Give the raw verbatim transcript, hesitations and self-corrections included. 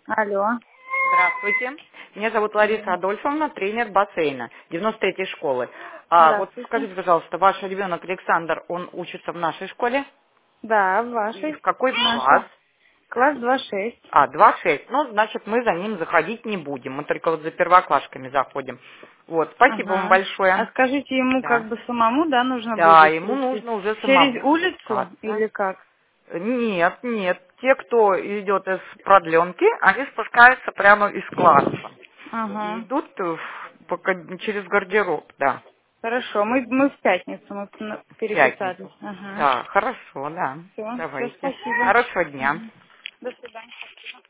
Алло. Здравствуйте. Меня зовут Лариса Адольфовна, тренер бассейна девяносто третьей школы. А вот Здравствуйте. скажите, пожалуйста, ваш ребенок Александр, он учится в нашей школе? Да, в И в вашей. какой класс? Нашей. Класс два шесть. А, два шесть. Ну, значит, мы за ним заходить не будем. Мы только вот за первоклашками заходим. Вот, спасибо вам Ага. А большое. скажите, ему как Да. бы самому, да, нужно Да, будет ему прийти? нужно уже Через самому улицу спускаться. или как? Нет, нет. Те, кто идет из продленки, они спускаются прямо из класса. И Ага. идут э, в- по ка- через гардероб, да, Хорошо. Мы, мы в пятницу, мы п- в переписались. пятницу. Ага. Да, хорошо, да. Все, все, Давайте. спасибо. Хорошего дня. Мгм. До свидания.